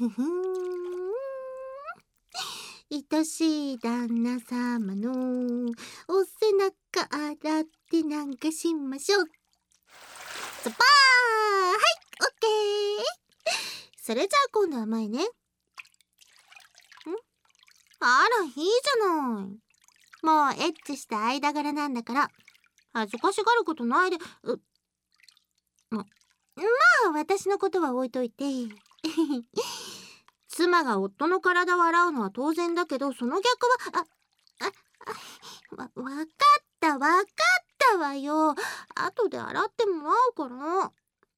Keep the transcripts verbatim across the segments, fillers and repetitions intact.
ふふん。愛しい旦那様のお背中洗ってなんかしましょう。スパー、はい、オッケー。それじゃあ今度は前ね。ん、あら、いいじゃない。もうエッチした間柄なんだから恥ずかしがることないで。うままあ私のことは置いといて妻が夫の体を洗うのは当然だけど、その逆はああわ分かった分かったわよ。後で洗ってもらうから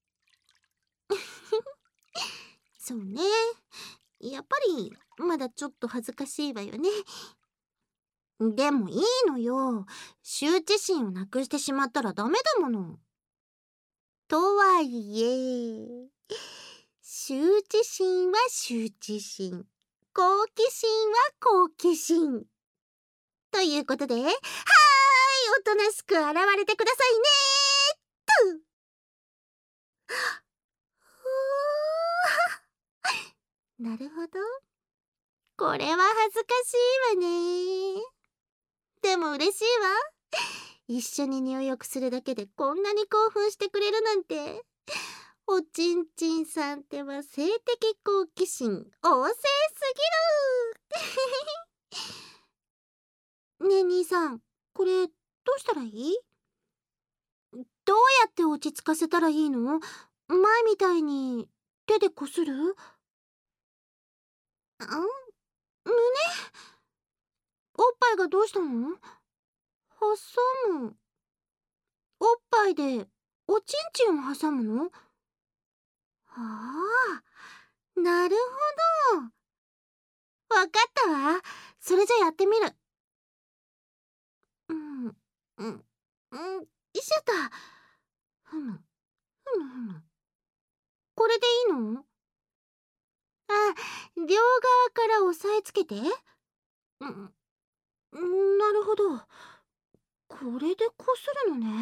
そうね、やっぱりまだちょっと恥ずかしいわよね。でもいいのよ、羞恥心をなくしてしまったらダメだもの。とはいえ羞恥心は羞恥心、好奇心は好奇心ということで、はーい、おとなしく現れてくださいねーっと。なるほど、これは恥ずかしいわね。でも嬉しいわ。一緒に入浴するだけでこんなに興奮してくれるなんて。おちんちんさんっては性的好奇心旺盛すぎるねえ兄さん、これどうしたらいい？どうやって落ち着かせたらいいの？前みたいに手でこする？ん？胸？おっぱいがどうしたの？挟む？おっぱいでおちんちんを挟むの？ああ、なるほど。わかったわ。それじゃやってみる。うん、うん、うん、よいしょっと。ふむ、ふむふむ。これでいいの？あ、両側から押さえつけて。うん、なるほど。これでこするのね。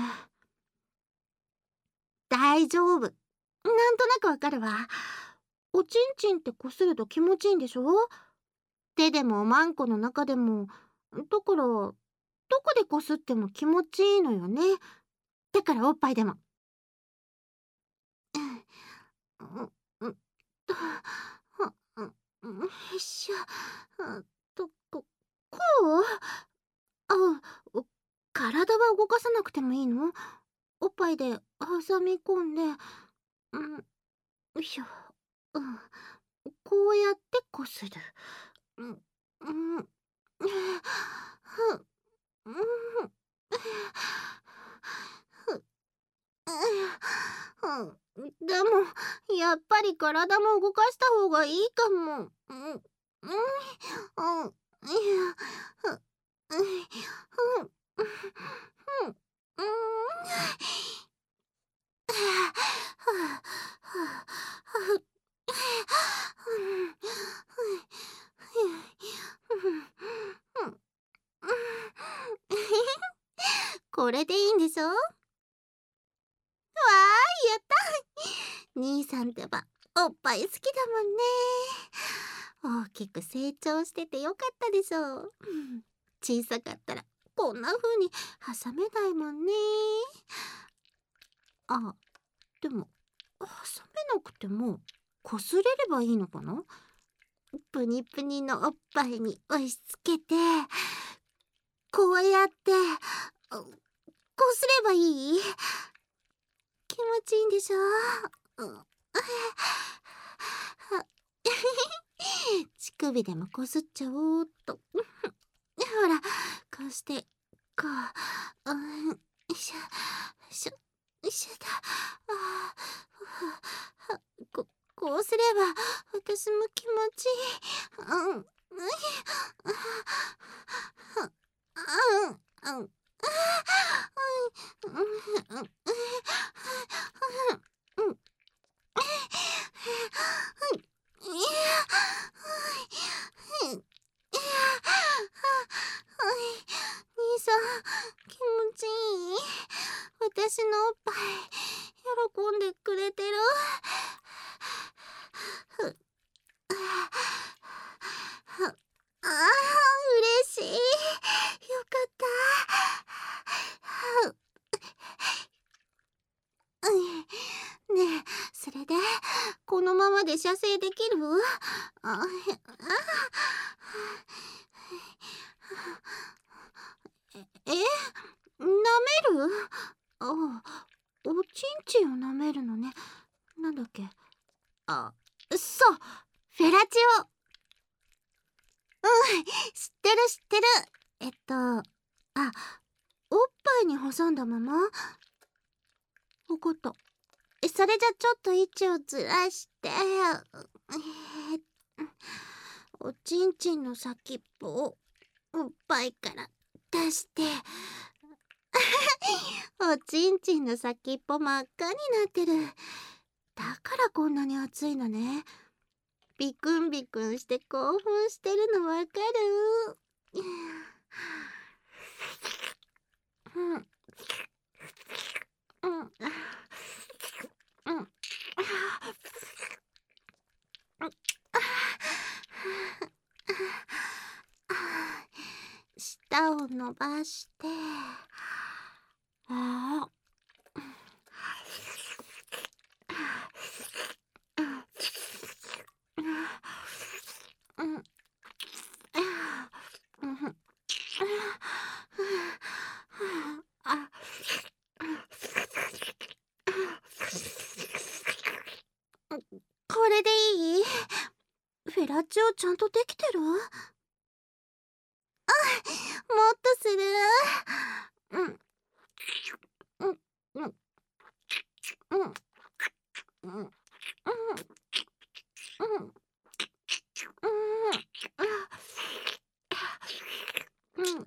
大丈夫。なんとなくわかるわ。おちんちんってこすると気持ちいいんでしょ？手でもマンコの中でも。だから、どこでこすっても気持ちいいのよね。だからおっぱいでも。うん、うん、と、うん、うん、よいしょ。あと、こ、こう？あ、お体は動かさなくてもいいの？おっぱいで挟み込んで、うん、よいしょ。うん、こうやってこする。うん、うん、うん、うん、うん、でもやっぱり体も動かした方がいいかも。うん、うん、うん、うん、うん、うん、うん、これでいいんでしょ？わーい、やった。兄さんってばおっぱい好きだもんね。大きく成長しててよかったでしょう。小さかったらこんな風に挟めないもんね。あ、でも挟めなくてもこすれればいいのかな？プニプニのおっぱいに押し付けて、こうやってこすればいい？気持ちいいんでしょ？うん、乳首でもこすっちゃおうっと。ほら、こうして、こう、うん、よいしょ、よいしょ、よいしょだ。ああ、こ、こうすれば、私も気持ちいい。うん、うん、うん、うん、兄さん、気持ちいい？私のおっぱい、喜んでくれてる？ このままで射精できる？あ、へ、あ、え、舐める？あ、おちんちんを舐めるのね。なんだっけ。あ、そう、フェラチオ。うん、知ってる知ってる。えっと、あ、おっぱいに挟んだまま？わかった。それじゃちょっと位置をずらして、えーおちんちんの先っぽをおっぱいから出して、おちんちんの先っぽ真っ赤になってる。だからこんなに熱いのね。ビクンビクンして興奮してるのわかる？うん。うん。うん。うん。舌を伸ばして、ああ。うん。あ、これでいい？フェラチオちゃんとできてる？もっとする？うん。うん。うん。うん。うん。うん。うん。うん。うん。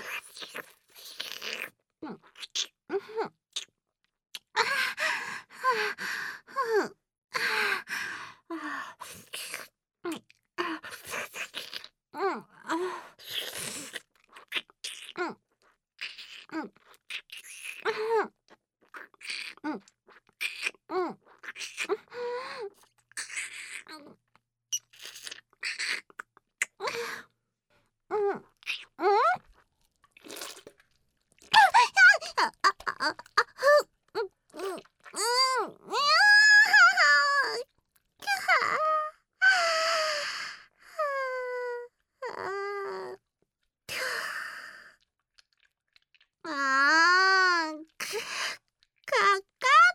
あー、か、かかった。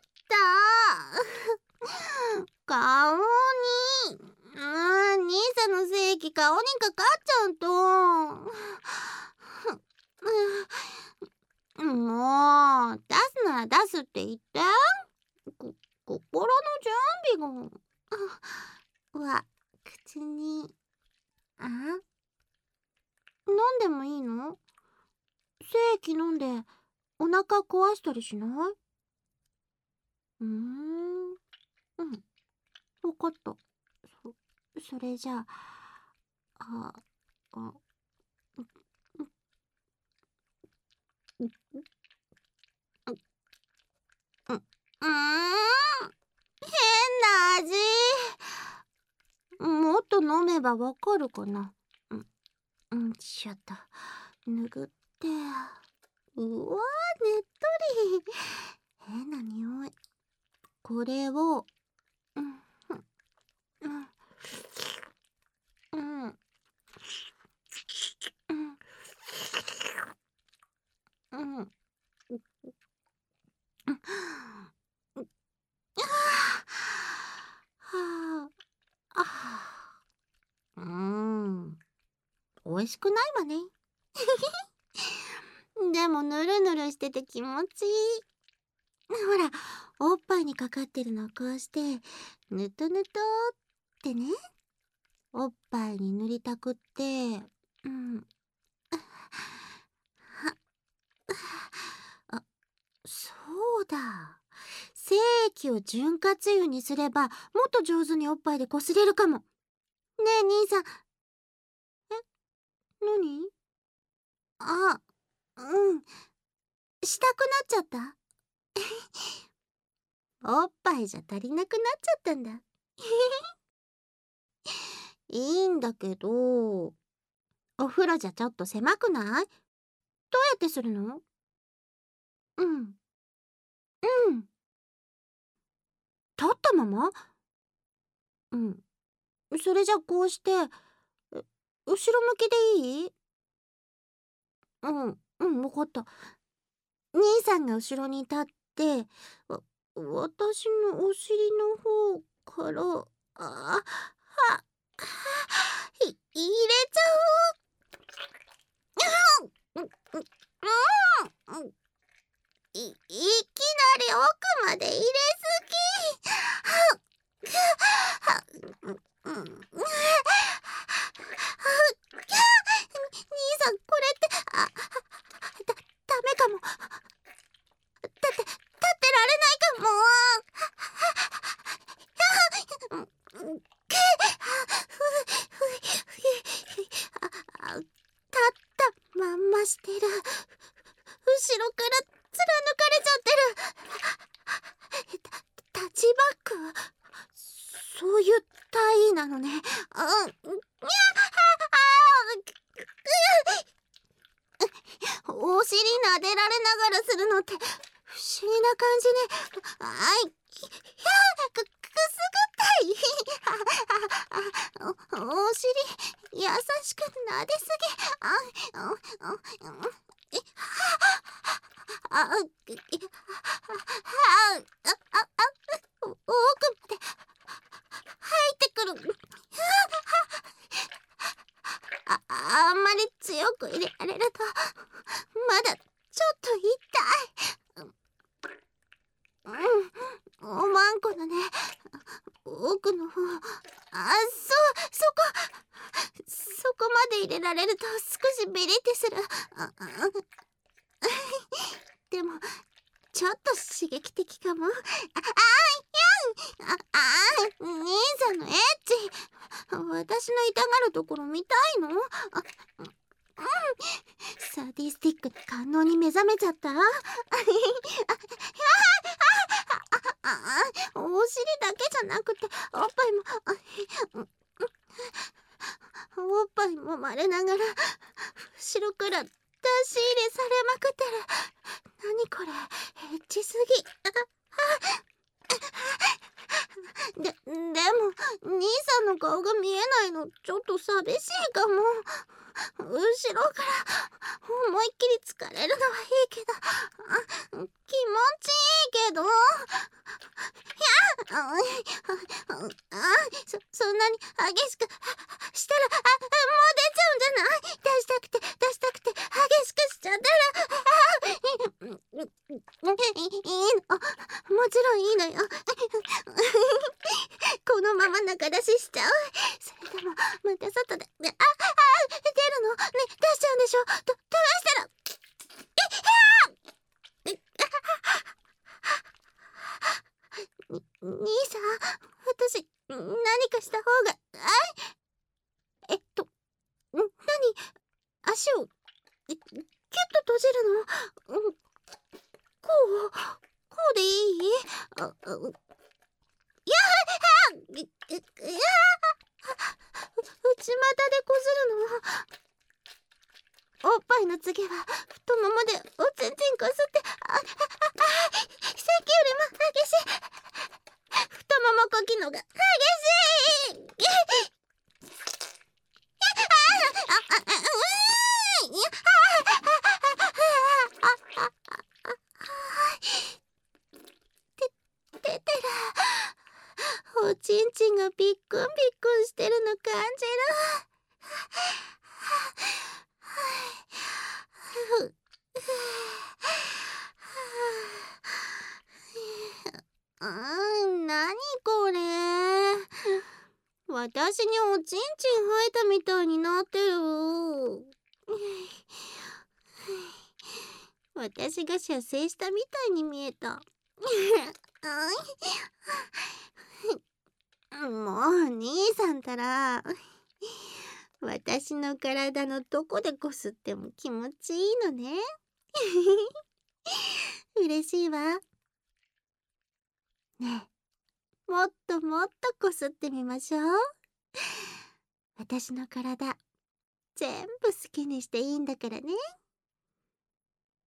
顔に。うん、兄さんの精液顔にかかっちゃうと。もう、出すなら出すって言って。こ、心の準備が。うわ、口に。あ、飲んでもいいの？精液飲んでお腹壊したりしない？うーん。うん。わかった。そ、それじゃあ、あ、あ、う、う、う、う、う、うーん。変な味。もっと飲めばわかるかな。うん、うん、しゃった。拭って。うわー、ねっとり。変な匂い。これを、うん、うん、うん、うん、うん、うん。はあ、あ、うーん、美味しくないわね。でもぬるぬるしてて気持ちいい。ほら、おっぱいにかかってるのをこうして、ぬとぬとってね、おっぱいに塗りたくって、うん。あ、そうだ。精液を潤滑油にすれば、もっと上手におっぱいでこすれるかも。ねえ、兄さん。え、何？あ、うん。したくなっちゃった？おっぱいじゃ足りなくなっちゃったんだ。いいんだけど、お風呂じゃちょっと狭くない？どうやってするの？うん。うん。立ったまま？ うん。それじゃこうして、え後ろ向きでいい？うん、うん、わかった。兄さんが後ろに立って、わ私のお尻の方から、あ、は、は、い入れちゃう。うん、うん、うん、うん、いいきなり奥まで入れすぎ。は、うんうん。兄さん、これって、あ、だ、ダメかも。だって、立ってられないかも。うん、うん、あ、立ったまんましてる。後ろから貫かれちゃってる。タッチバック、そういう体位なのね。あ、にゃあ、お尻撫でられながらするのって不思議な感じね。あい、ひゃー、く、くすぐったい。あ、お、お尻優しく撫ですぎ。あ、あ、あ、え、あ、あ、く、え、あ、あ、あ、あ、奥まで入ってくる。あ、あんまり強く入れられるとまだちょっと痛い。うん、おまんこのね、奥の方、あ、そう、そこ、そこまで入れられると少しビリってする。あ、あ、でもちょっと刺激的かも。あ、あ、いやん、あ、あ、兄さんのエッチ、私の痛がるところ見たいの？あ、うん、サディスティックな感動に目覚めちゃった？あ、あ、お尻だけじゃなくておっぱいも、あ、おっぱいもまれながら後ろから出し入れされまくってる。何これ、エッチすぎ。で、でも兄さんの顔が見えないのちょっと寂しいかも。後ろから思いっきり疲れるのはいいけど、あ、気持ちいいけど、いや、あ、あ、そ、そんなに激しくしたら、あ、もう出ちゃうんじゃない？出したくて出したくて激しくしちゃったら、あ、いいいの、もちろんいいのよ。このまま中出ししちゃう？それともまた外で、あ、あ、出るのね、出しちゃうんでしょ？と、どうしたら、に、兄さん、私何かした方が、あ、えっと、何、足をキュッと閉じるの？うん、こう、こうでいい？あ、あ、やはい、い、い、いや、内股でこするの？おっぱいの次は太ももでおちんちんこすって、あ、あ、あ、あ、さっきよりも激しい。太ももこきのが激しい。あ、あ、あ、うーん、いや、て、ててら、おちんちんがびっくんびっくんしてるの感じる。うーん、なにこれ。私におちんちん生えたみたいになってる。私が射精したみたいに見えた。もう兄さんたら、私の体のどこでこすっても気持ちいいのね。嬉しいわ。ねえ、もっともっとこすってみましょう。私の体全部好きにしていいんだからね。